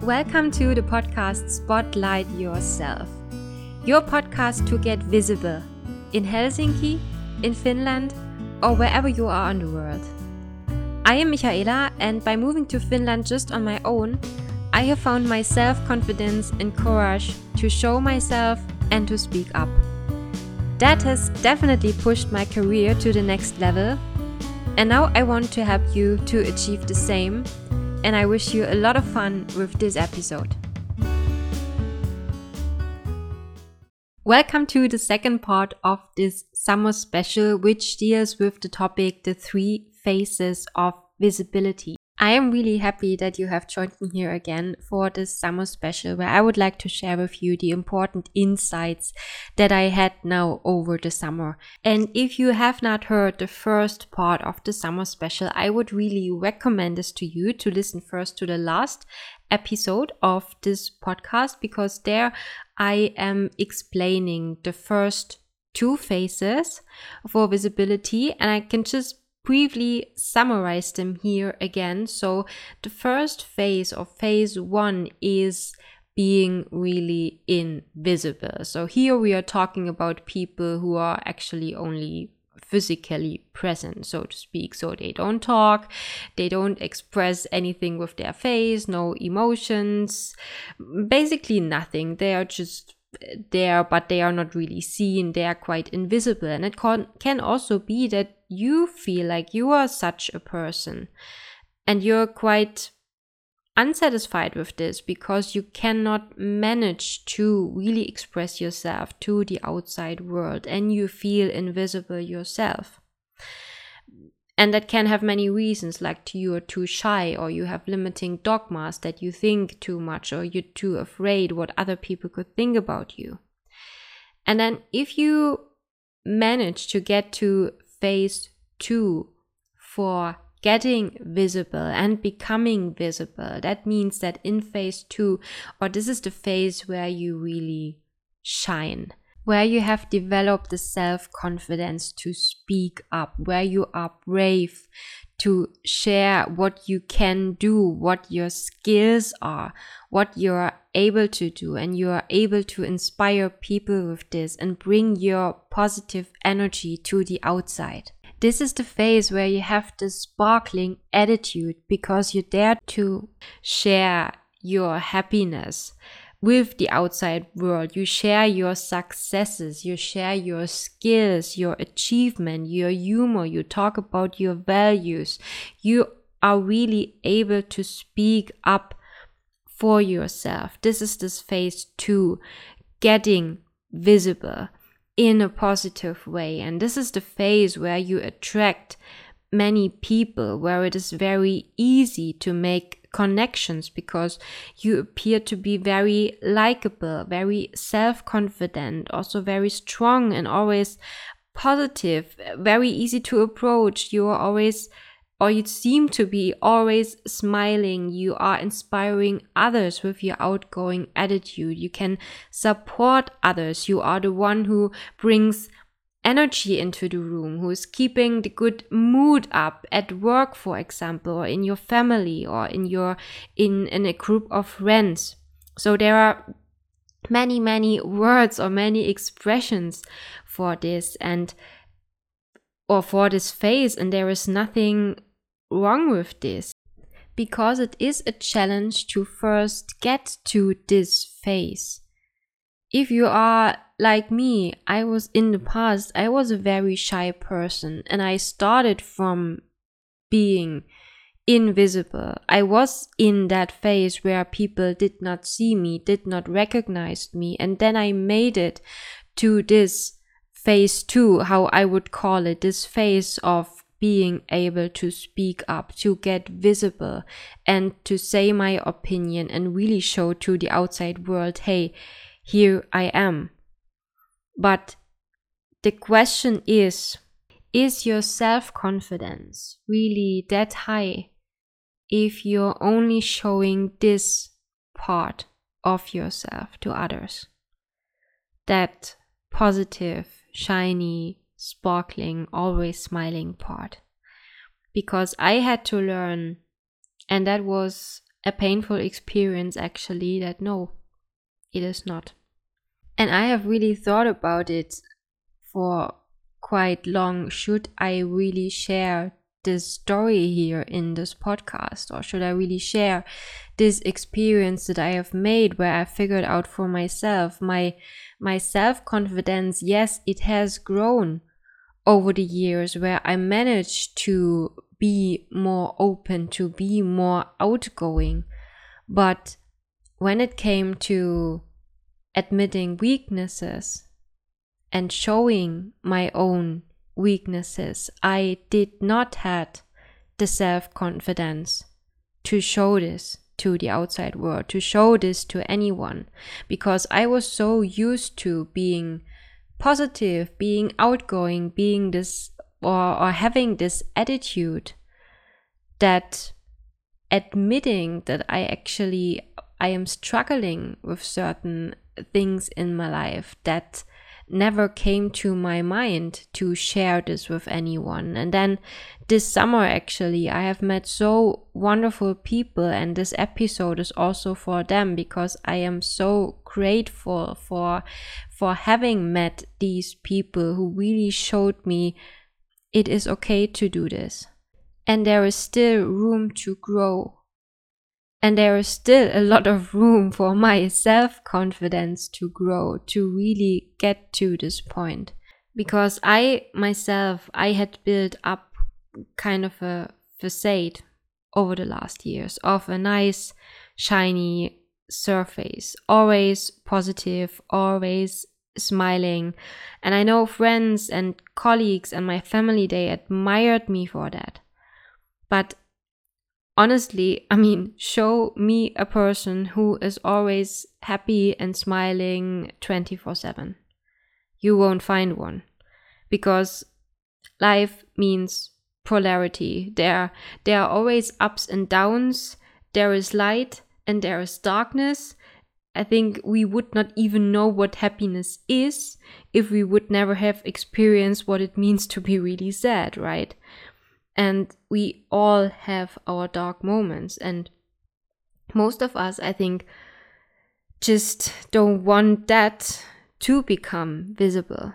Welcome to the podcast Spotlight Yourself, your podcast to get visible in Helsinki, in Finland, or wherever you are in the world. I am Michaela, and by moving to Finland just on my own, I have found my self-confidence and courage to show myself and to speak up. That has definitely pushed my career to the next level, and now I want to help you to achieve the same, and I wish you a lot of fun with this episode. Welcome to the second part of this summer special, which deals with the topic, the 3 phases of visibility. I am really happy that you have joined me here again for this summer special, where I would like to share with you the important insights that I had now over the summer. And if you have not heard the first part of the summer special, I would really recommend this to you to listen first to the last episode of this podcast, because there I am explaining the first 2 phases for visibility, and I can just briefly summarize them here again. So the first phase, or phase 1, is being really invisible. So here we are talking about people who are actually only physically present, so to speak. So they don't talk, they don't express anything with their face, no emotions, basically nothing. They are just there, but they are not really seen. They are quite invisible. And it can also be that you feel like you are such a person and you're quite unsatisfied with this because you cannot manage to really express yourself to the outside world, and you feel invisible yourself. And that can have many reasons, like you are too shy, or you have limiting dogmas that you think too much, or you're too afraid what other people could think about you. And then if you manage to get to phase 2 for getting visible and becoming visible, that means that in phase 2, or this is the phase where you really shine, where you have developed the self-confidence to speak up, where you are brave to share what you can do, what your skills are, what you are able to do, and you are able to inspire people with this and bring your positive energy to the outside. This is the phase where you have the sparkling attitude because you dare to share your happiness with the outside world. You share your successes, you share your skills, your achievement, your humor, you talk about your values. You are really able to speak up for yourself. This is this phase 2, getting visible in a positive way. And this is the phase where you attract many people, where it is very easy to make connections because you appear to be very likable, very self-confident, also very strong and always positive, very easy to approach. You are always, or you seem to be always smiling. You are inspiring others with your outgoing attitude. You can support others. You are the one who brings energy into the room, who is keeping the good mood up at work, for example, or in your family, or in a group of friends. So there are many words or many expressions for this or for this phase, and there is nothing wrong with this, because it is a challenge to first get to this phase. If you are like me, I was a very shy person, and I started from being invisible. I was in that phase where people did not see me, did not recognize me, and then I made it to this phase 2, how I would call it, this phase of being able to speak up, to get visible, and to say my opinion and really show to the outside world, hey, here I am. But the question is your self-confidence really that high if you're only showing this part of yourself to others? That positive, shiny, sparkling, always smiling part. Because I had to learn, and that was a painful experience actually, that no, it is not. And I have really thought about it for quite long. Should I really share this story here in this podcast, or should I really share this experience that I have made where I figured out for myself my self-confidence? Yes, it has grown over the years, where I managed to be more open, to be more outgoing. But when it came to admitting weaknesses and showing my own weaknesses, I did not have the self-confidence to show this to the outside world, to show this to anyone, because I was so used to being positive, being outgoing, being this or having this attitude, that admitting that I am struggling with certain things in my life, that never came to my mind to share this with anyone. And then this summer, actually, I have met so wonderful people, and this episode is also for them, because I am so grateful for having met these people who really showed me it is okay to do this. And there is still room to grow. And there is still a lot of room for my self-confidence to grow, to really get to this point. Because I had built up kind of a facade over the last years of a nice, shiny surface, always positive, always smiling. And I know friends and colleagues and my family, they admired me for that. But honestly, show me a person who is always happy and smiling 24/7. You won't find one, because life means polarity. There are always ups and downs. There is light and there is darkness. I think we would not even know what happiness is if we would never have experienced what it means to be really sad, right? And we all have our dark moments, and most of us, I think, just don't want that to become visible.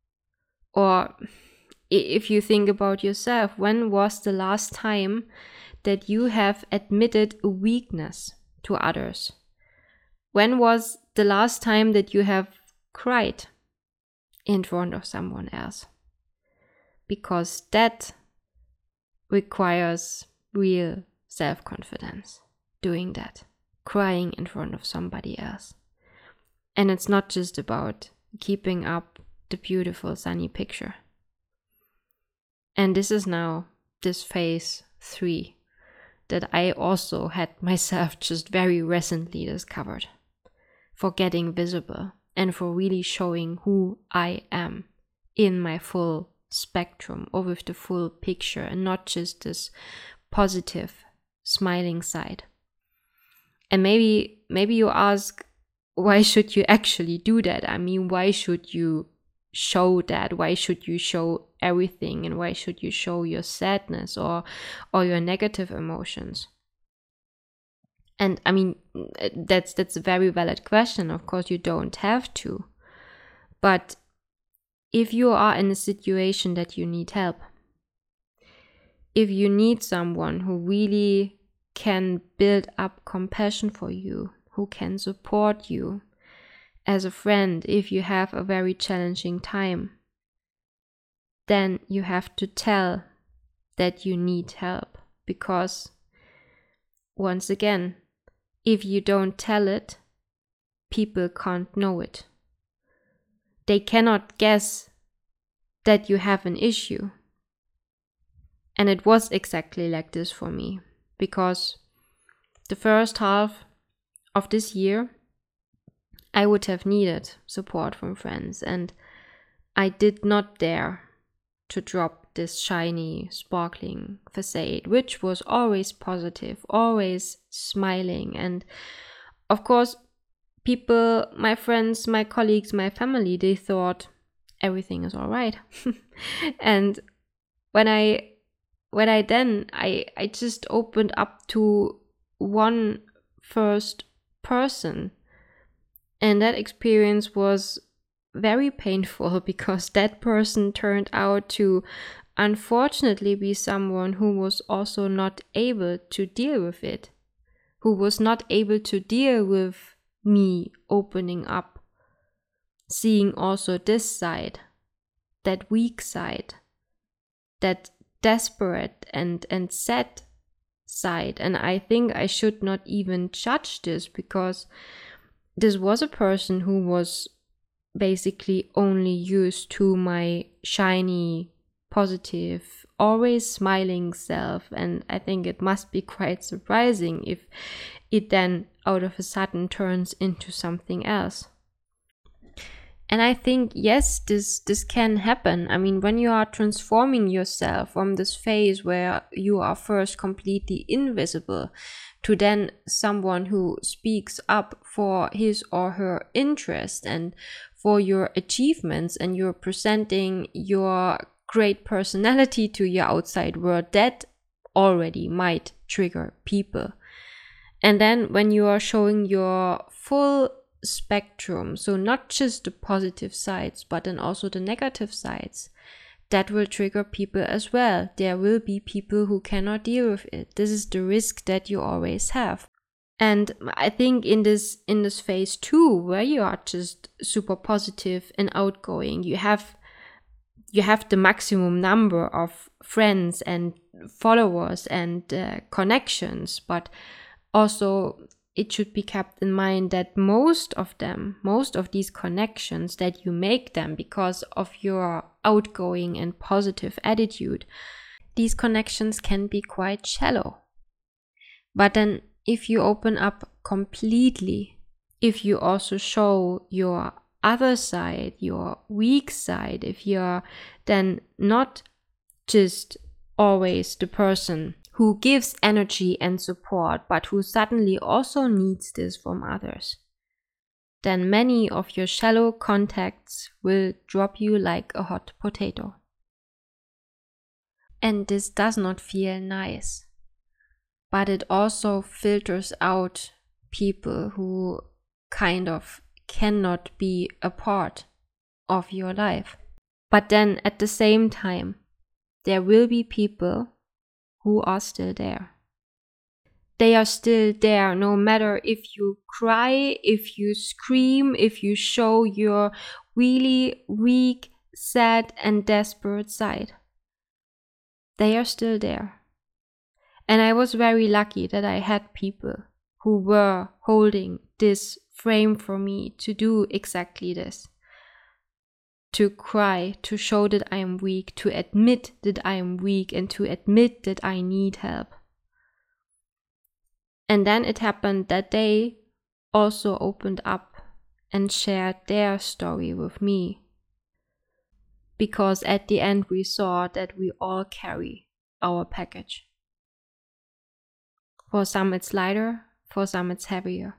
Or if you think about yourself, when was the last time that you have admitted a weakness to others? When was the last time that you have cried in front of someone else? Because that requires real self-confidence, doing that, crying in front of somebody else. And it's not just about keeping up the beautiful sunny picture. And this is now this phase 3 that I also had myself just very recently discovered, for getting visible and for really showing who I am in my full spectrum, or with the full picture, and not just this positive smiling side. And maybe you ask, why should you actually do that? Why should you show that? Why should you show everything? And why should you show your sadness or your negative emotions? And that's a very valid question. Of course, you don't have to. But if you are in a situation that you need help, if you need someone who really can build up compassion for you, who can support you as a friend if you have a very challenging time, then you have to tell that you need help. Because, once again, if you don't tell it, people can't know it. They cannot guess that you have an issue. And it was exactly like this for me, because the first half of this year, I would have needed support from friends, and I did not dare to drop this shiny, sparkling facade, which was always positive, always smiling. And of course, people, my friends, my colleagues, my family, they thought everything is all right. And when I just opened up to one first person. And that experience was very painful because that person turned out to unfortunately be someone who was also not able to deal with it, who was not able to deal with me opening up, seeing also this side, that weak side, that desperate and sad side. And I think I should not even judge this, because this was a person who was basically only used to my shiny, positive, always smiling self. And I think it must be quite surprising if it then out of a sudden turns into something else. And I think, yes, this can happen. I mean, when you are transforming yourself from this phase where you are first completely invisible to then someone who speaks up for his or her interest and for your achievements, and you're presenting your great personality to your outside world, that already might trigger people. And then when you are showing your full spectrum, so not just the positive sides, but then also the negative sides, that will trigger people as well. There will be people who cannot deal with it. This is the risk that you always have. And I think in this phase 2, where you are just super positive and outgoing, you have the maximum number of friends and followers and connections, but also it should be kept in mind that most of these connections that you make them because of your outgoing and positive attitude, these connections can be quite shallow. But then if you open up completely, if you also show your other side, your weak side, if you're then not just always the person who gives energy and support, but who suddenly also needs this from others, then many of your shallow contacts will drop you like a hot potato. And this does not feel nice, but it also filters out people who kind of cannot be a part of your life. But then at the same time, there will be people who are still there. They are still there no matter if you cry, if you scream, if you show your really weak, sad and desperate side. They are still there. And I was very lucky that I had people who were holding this frame for me to do exactly this. To cry, to show that I am weak, to admit that I am weak, and to admit that I need help. And then it happened that they also opened up and shared their story with me. Because at the end we saw that we all carry our package. For some it's lighter, for some it's heavier.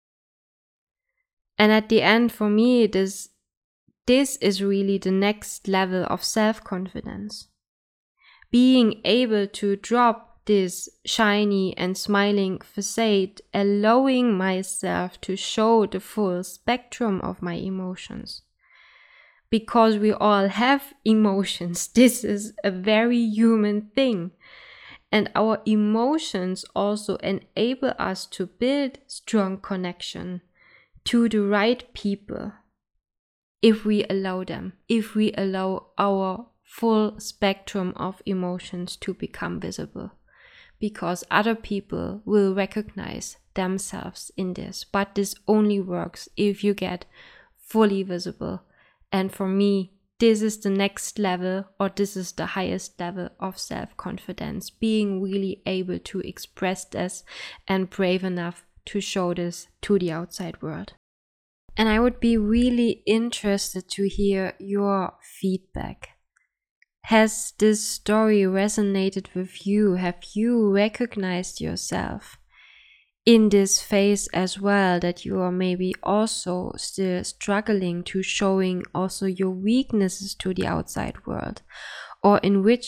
And at the end, for me, this is really the next level of self-confidence. Being able to drop this shiny and smiling facade, allowing myself to show the full spectrum of my emotions. Because we all have emotions. This is a very human thing. And our emotions also enable us to build strong connection to the right people, if we allow them, if we allow our full spectrum of emotions to become visible, because other people will recognize themselves in this. But this only works if you get fully visible. And for me, this is the next level, or this is the highest level of self-confidence, being really able to express this and brave enough to show this to the outside world. And I would be really interested to hear your feedback. Has this story resonated with you? Have you recognized yourself in this phase as well, that you are maybe also still struggling to showing also your weaknesses to the outside world? Or in which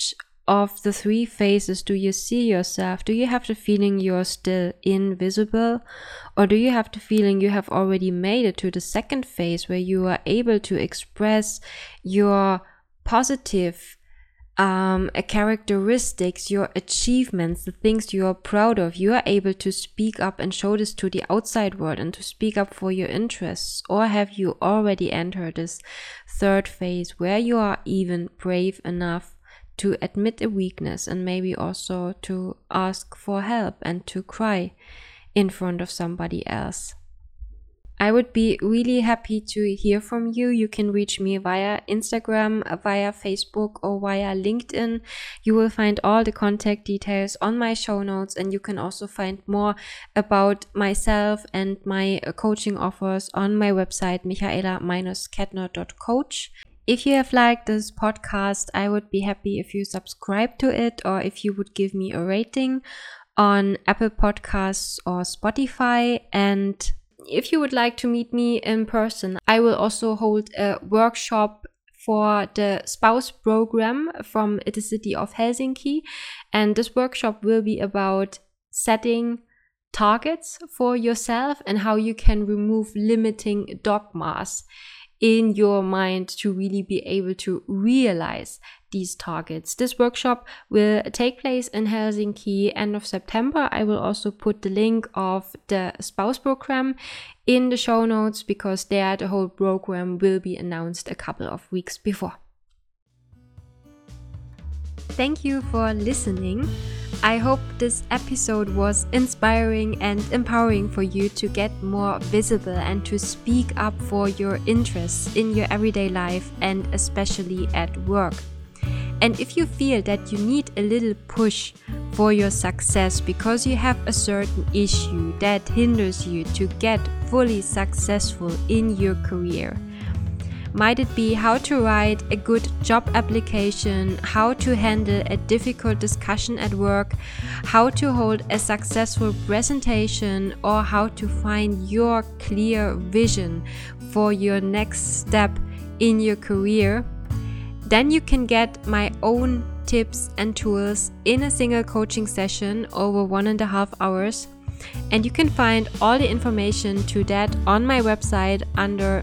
of the 3 phases do you see yourself? Do you have the feeling you're still invisible? Or do you have the feeling you have already made it to the 2nd phase where you are able to express your positive characteristics, your achievements, the things you are proud of? You are able to speak up and show this to the outside world and to speak up for your interests? Or have you already entered this 3rd phase where you are even brave enough to admit a weakness and maybe also to ask for help and to cry in front of somebody else? I would be really happy to hear from you. You can reach me via Instagram, via Facebook, or via LinkedIn. You will find all the contact details on my show notes, and you can also find more about myself and my coaching offers on my website, michaela-kettner.coach. If you have liked this podcast, I would be happy if you subscribe to it, or if you would give me a rating on Apple Podcasts or Spotify. And if you would like to meet me in person, I will also hold a workshop for the spouse program from the city of Helsinki. And this workshop will be about setting targets for yourself and how you can remove limiting dogmas in your mind to really be able to realize these targets. This workshop will take place in Helsinki end of September. I will also put the link of the spouse program in the show notes, because there the whole program will be announced a couple of weeks before. Thank you for listening. I hope this episode was inspiring and empowering for you to get more visible and to speak up for your interests in your everyday life and especially at work. And if you feel that you need a little push for your success because you have a certain issue that hinders you to get fully successful in your career, might it be how to write a good job application, how to handle a difficult discussion at work, how to hold a successful presentation, or how to find your clear vision for your next step in your career? Then you can get my own tips and tools in a single coaching session over 1.5 hours. And you can find all the information to that on my website under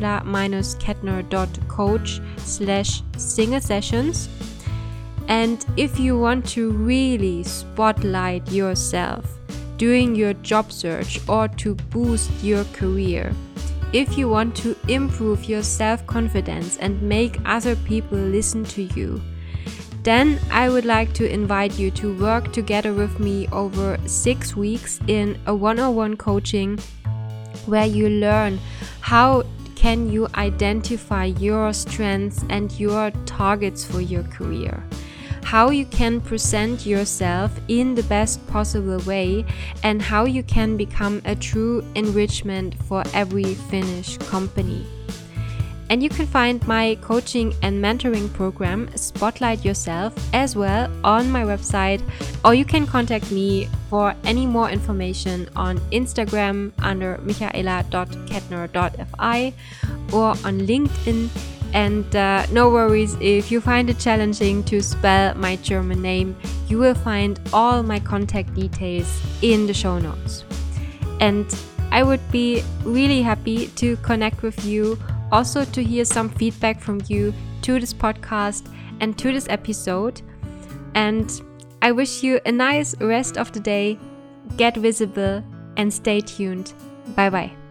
michaela-kettner.coach/single sessions. And if you want to really spotlight yourself doing your job search or to boost your career, if you want to improve your self-confidence and make other people listen to you, then I would like to invite you to work together with me over 6 weeks in a one-on-one coaching where you learn how can you identify your strengths and your targets for your career, how you can present yourself in the best possible way, and how you can become a true enrichment for every Finnish company. And you can find my coaching and mentoring program, Spotlight Yourself, as well on my website, or you can contact me for any more information on Instagram under michaela.kettner.fi or on LinkedIn. And no worries if you find it challenging to spell my German name, you will find all my contact details in the show notes. And I would be really happy to connect with you, also to hear some feedback from you to this podcast and to this episode. And I wish you a nice rest of the day, get visible, and stay tuned. Bye bye.